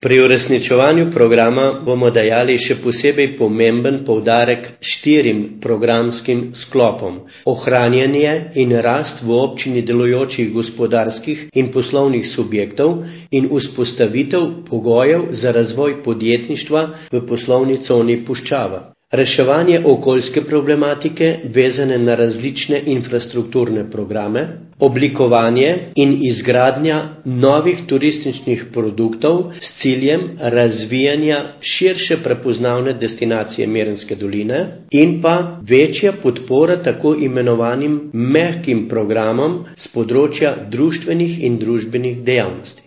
Pri uresničevanju programa bomo dajali še posebej pomemben poudarek 4 programskim sklopom: ohranjanje in rast v občini delujočih gospodarskih in poslovnih subjektov in vzpostavitev pogojev za razvoj podjetništva v poslovni coni Puščava. Reševanje okoljske problematike vezane na različne infrastrukturne programe, oblikovanje in izgradnja novih turističnih produktov s ciljem razvijanja širše prepoznavne destinacije Merenske doline in pa večja podpora tako imenovanim mehkim programom s področja društvenih in družbenih dejavnosti.